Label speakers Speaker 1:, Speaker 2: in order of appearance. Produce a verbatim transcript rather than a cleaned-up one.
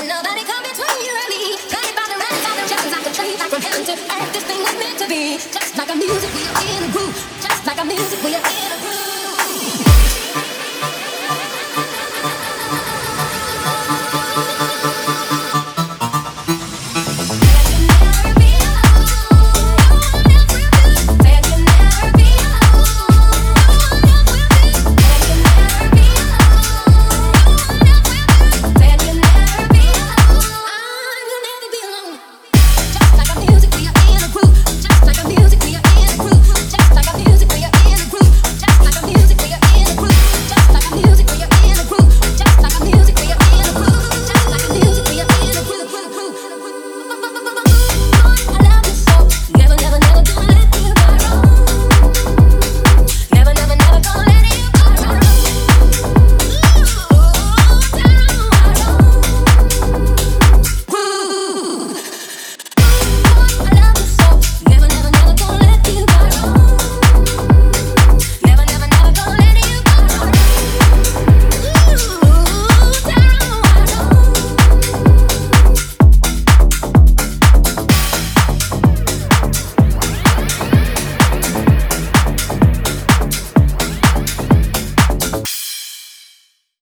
Speaker 1: Let nobody come between you and me. Running by the running by the just like a tree, like a heaven to earth. This thing was meant to be. Just like a music, we are in a groove. Just like a music, we are in a groove.